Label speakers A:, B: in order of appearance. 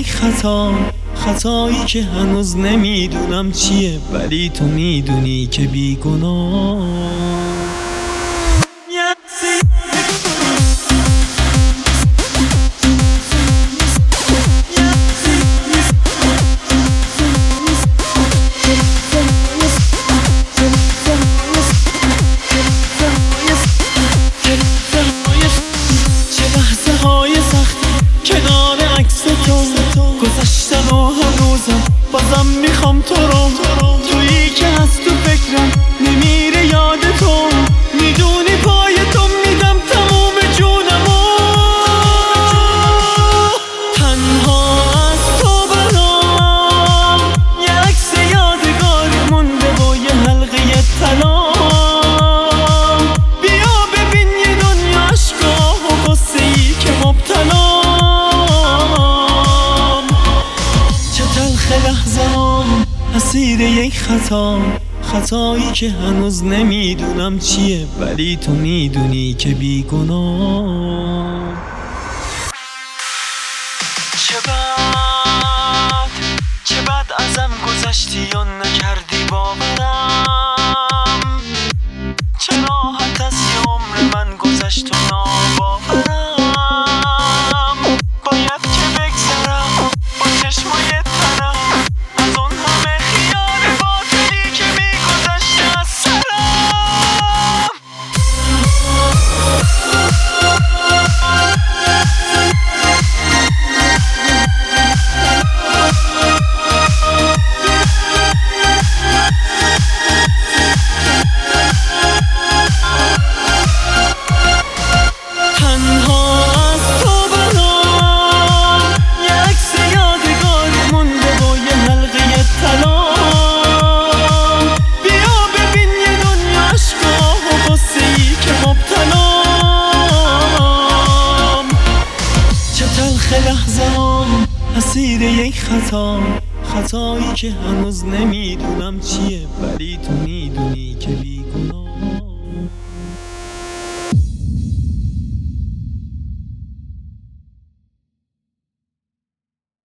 A: یک خطا، خطایی که هنوز نمیدونم چیه، ولی تو میدونی که بیگناه. گذشتن و هنوزم بازم میخوام تو رو، تویی که هست تو فکرم نمیره یاد تو، میدونی پای تو میدم تموم جونمو. تنها از تو برام یه عکس یادگاری مونده با یه حلقه طلا. بیا ببین یه دنیا عشقا و غصه‌ای که مبتلا. لحظه‌ام اسیر یک خطا، خطایی که هنوز نمیدونم چیه، ولی تو میدونی که بیگناه. چه بد ازم گذشتی و نکردی باورم، چه راحت از یه عمر من گذشت و ناباورم. باید که بگذرم با چشمای لحظه‌ام اسیر یک خطا، خطایی که هنوز نمیدونم چیه، ولی تو میدونی که